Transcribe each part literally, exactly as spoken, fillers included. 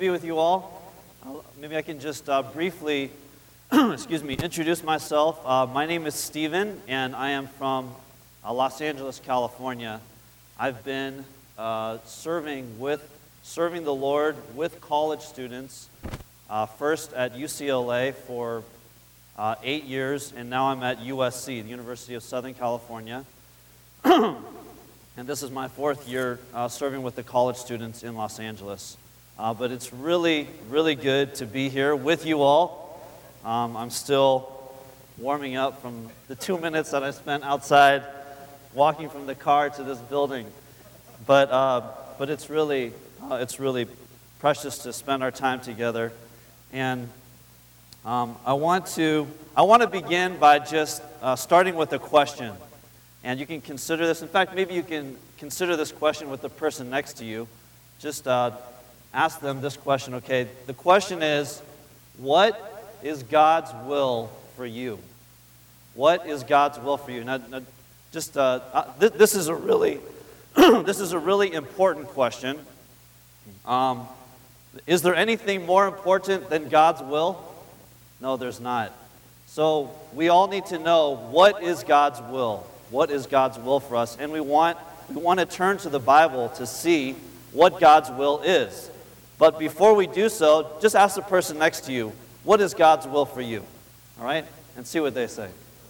be with you all. Uh, maybe I can just uh, briefly, excuse me, introduce myself. Uh, my name is Stephen, and I am from uh, Los Angeles, California. I've been uh, serving with serving the Lord with college students, uh, first at U C L A for uh, eight years, and now I'm at U S C, the University of Southern California. And this is my fourth year uh, serving with the college students in Los Angeles. Uh, but it's really, really good to be here with you all. Um, I'm still warming up from the two minutes that I spent outside walking from the car to this building. But uh, but it's really uh, it's really precious to spend our time together. And um, I want to I want to begin by just uh, starting with a question. And you can consider this. In fact, maybe you can consider this question with the person next to you. Just uh, ask them this question, okay? The question is, what is God's will for you? What is God's will for you? Now, now just uh, uh, th- this is a really, this is a really important question. Um, is there anything more important than God's will? No, there's not. So we all need to know, what is God's will? What is God's will for us? And we want we want to turn to the Bible to see what God's will is. But before we do so, just ask the person next to you, what is God's will for you? All right? And see what they say.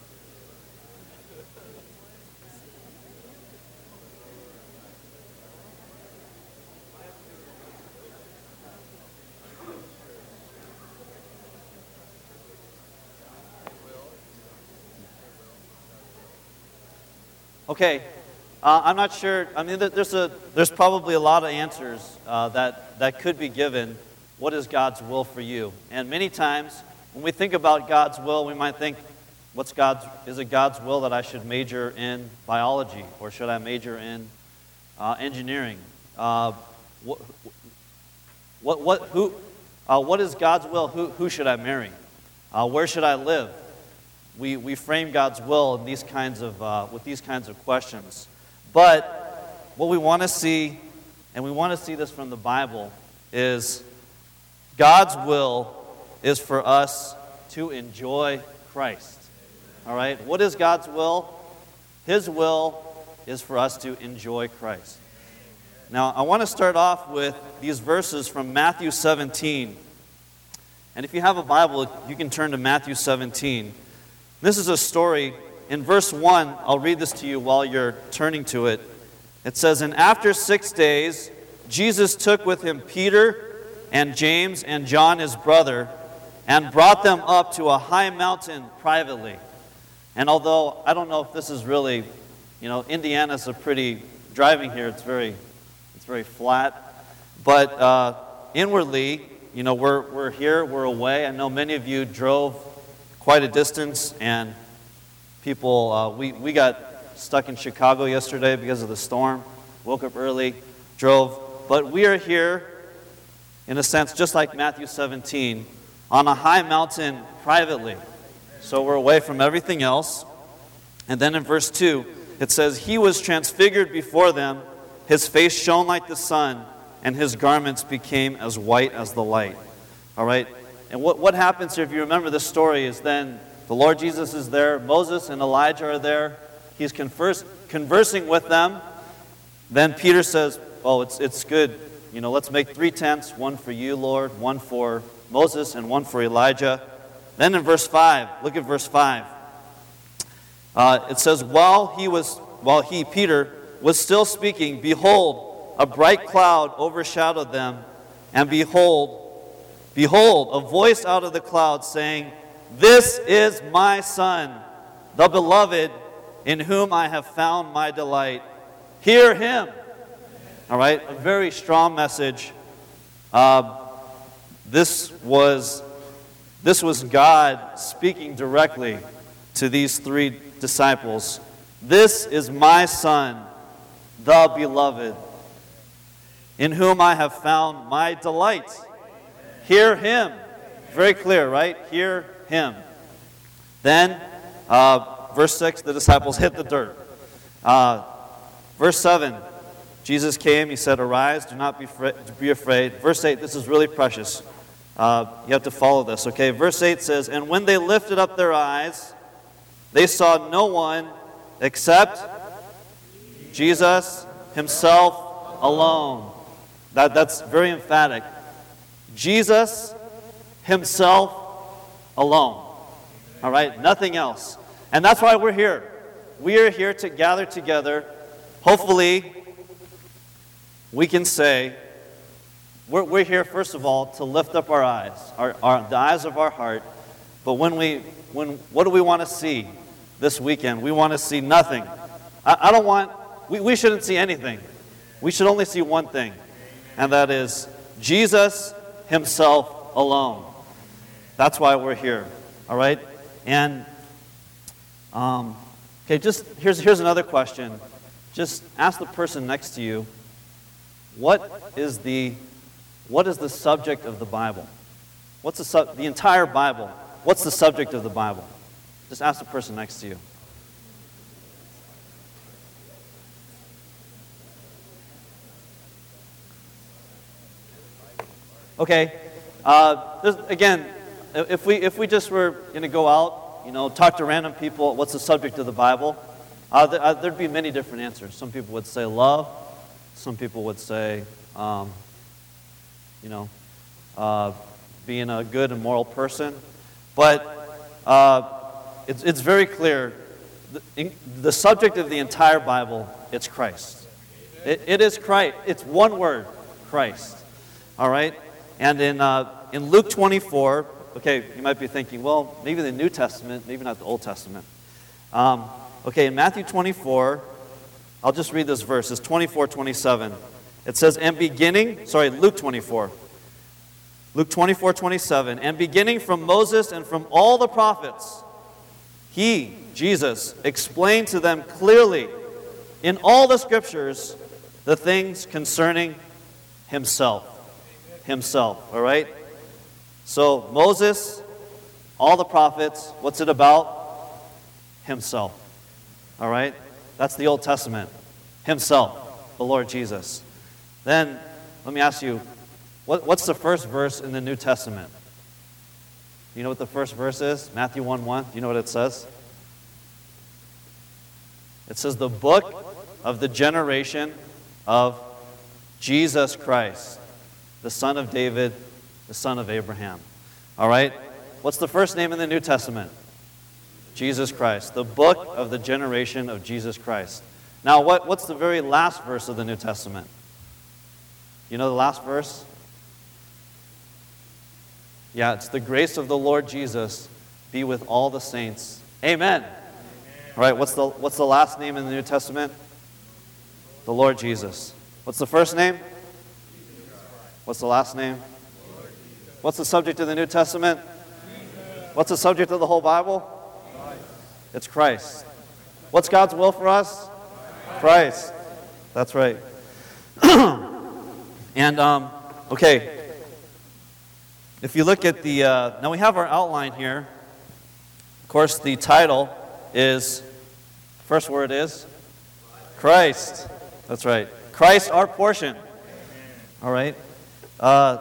Okay, uh, I'm not sure. I mean, there's a there's probably a lot of answers uh, that that could be given. What is God's will for you? And many times, when we think about God's will, we might think, "What's God's? Is it God's will that I should major in biology, or should I major in uh, engineering? Uh, what, what what who? Uh, what is God's will? Who who should I marry? Uh, where should I live?" We we frame God's will in these kinds of uh, with these kinds of questions, but what we want to see, and we want to see this from the Bible, is God's will is for us to enjoy Christ. All right, what is God's will? His will is for us to enjoy Christ. Now, I want to start off with these verses from Matthew seventeen, and if you have a Bible, you can turn to Matthew seventeen. This is a story. In verse one, I'll read this to you while you're turning to it. It says, "And after six days, Jesus took with him Peter and James and John his brother, and brought them up to a high mountain privately." And although I don't know if this is really, you know, Indiana's a pretty, driving here, it's very, it's very flat. But uh, inwardly, you know, we're we're here, we're away. I know many of you drove quite a distance, and people, uh, we, we got stuck in Chicago yesterday because of the storm, woke up early, drove, but we are here, in a sense, just like Matthew seventeen, on a high mountain privately. So we're away from everything else. And then in verse two, it says, "He was transfigured before them, his face shone like the sun, and his garments became as white as the light." All right? And what, what happens here, if you remember the story, is then the Lord Jesus is there, Moses and Elijah are there, he's converse, conversing with them. Then Peter says, "Oh, it's it's good, you know, let's make three tents, one for you, Lord, one for Moses, and one for Elijah." Then in verse five, look at verse five. Uh, it says, while he was, while he, Peter, was still speaking, behold, a bright cloud overshadowed them, and behold, Behold, a voice out of the cloud saying, "This is my Son, the beloved, in whom I have found my delight. Hear him." All right, a very strong message. Uh, this was this was God speaking directly to these three disciples. "This is my Son, the beloved, in whom I have found my delight. Hear him." Very clear, right? Hear him. Then, uh, verse six, the disciples hit the dirt. Uh, verse seven, Jesus came, he said, "Arise, do not be, fra- be afraid." Verse eight, this is really precious. Uh, you have to follow this, okay? Verse eight says, "And when they lifted up their eyes, they saw no one except Jesus himself alone." That, that's very emphatic. Jesus himself alone. All right? Nothing else. And that's why we're here. We are here to gather together. Hopefully, we can say, we're, we're here, first of all, to lift up our eyes, our, our, the eyes of our heart. But when we, when, what do we want to see this weekend? We want to see nothing. I, I don't want, we, we shouldn't see anything. We should only see one thing, and that is Jesus himself alone. That's why we're here, all right? And, um, okay, just, here's, here's another question. Just ask the person next to you, what is the, what is the subject of the Bible? What's the, sub, the entire Bible? What's the subject of the Bible? Just ask the person next to you. Okay, uh, this, again, if we if we just were going to go out, you know, talk to random people, what's the subject of the Bible? Uh, th- uh, there'd be many different answers. Some people would say love. Some people would say, um, you know, uh, being a good and moral person. But uh, it's it's very clear. The, in, the subject of the entire Bible, it's Christ. It, it is Christ. It's one word, Christ. All right. And in uh, in Luke twenty-four, okay, you might be thinking, well, maybe the New Testament, maybe not the Old Testament. Um, okay, in Matthew twenty-four, I'll just read this verse. It's twenty-four twenty-seven. It says, and beginning, sorry, Luke twenty-four. Luke twenty-four twenty-seven. And beginning from Moses and from all the prophets, he, Jesus, explained to them clearly in all the scriptures the things concerning himself. Himself, all right? So, Moses, all the prophets, what's it about? Himself, all right? That's the Old Testament. Himself, the Lord Jesus. Then, let me ask you, what, what's the first verse in the New Testament? You know what the first verse is? Matthew one one. Do you know what it says? It says, the book of the generation of Jesus Christ, the son of David, the son of Abraham. All right? What's the first name in the New Testament? Jesus Christ. The book of the generation of Jesus Christ. Now, what, what's the very last verse of the New Testament? You know the last verse? Yeah, it's the grace of the Lord Jesus be with all the saints. Amen. Amen. All right, what's the, what's the last name in the New Testament? The Lord Jesus. What's the first name? What's the last name? What's the subject of the New Testament? What's the subject of the whole Bible? It's Christ. What's God's will for us? Christ. That's right. And, um, okay, if you look at the, uh, now we have our outline here. Of course, the title is, first word is Christ. That's right. Christ, our portion. All right. Uh,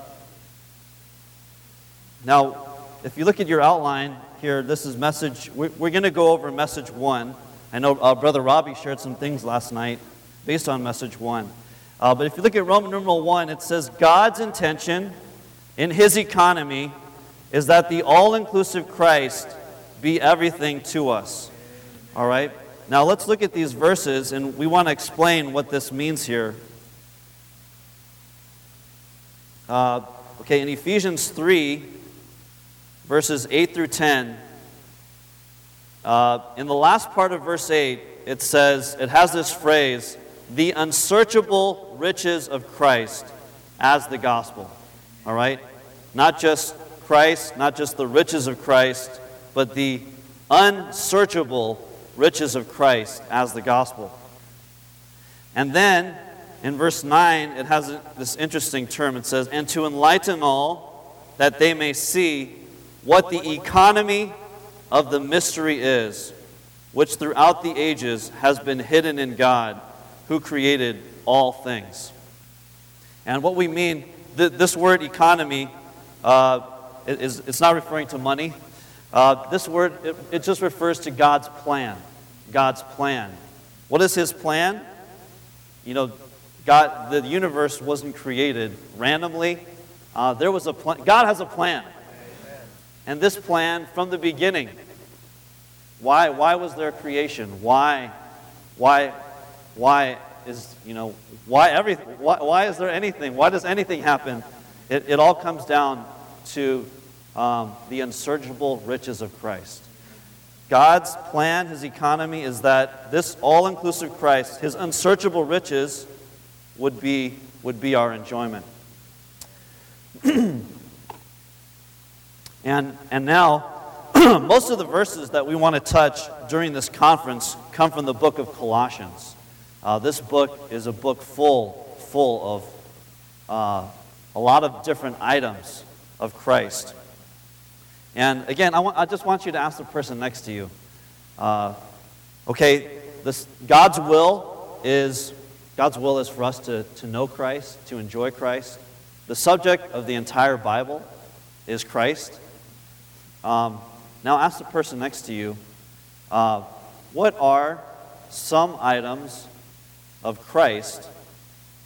now, if you look at your outline here, this is message, we're, we're going to go over message one. I know uh, Brother Robbie shared some things last night based on message one. Uh, but if you look at Roman numeral one, it says, God's intention in his economy is that the all-inclusive Christ be everything to us. All right? Now, let's look at these verses, and we want to explain what this means here. Uh, okay, in Ephesians three, verses eight through ten, uh, in the last part of verse eight, it says, it has this phrase, the unsearchable riches of Christ as the gospel. All right? Not just Christ, not just the riches of Christ, but the unsearchable riches of Christ as the gospel. And then, in verse nine, it has this interesting term. It says, and to enlighten all, that they may see what the economy of the mystery is, which throughout the ages has been hidden in God, who created all things. And what we mean, th- this word economy, uh, is it's not referring to money. Uh, this word, it, it just refers to God's plan. God's plan. What is His plan? You know, God, the universe wasn't created randomly. Uh, there was a plan. God has a plan. And this plan, from the beginning, why, why was there creation? Why, why, why is, you know, why everything? Why, why is there anything? Why does anything happen? It, it all comes down to um, the unsearchable riches of Christ. God's plan, His economy, is that this all-inclusive Christ, His unsearchable riches, would be would be our enjoyment. and and now, most of the verses that we want to touch during this conference come from the book of Colossians. Uh, this book is a book full full of uh, a lot of different items of Christ. And again, I, want, I just want you to ask the person next to you. Uh, okay, this God's will is God's will is for us to, to know Christ, to enjoy Christ. The subject of the entire Bible is Christ. Um, now ask the person next to you, uh, what are some items of Christ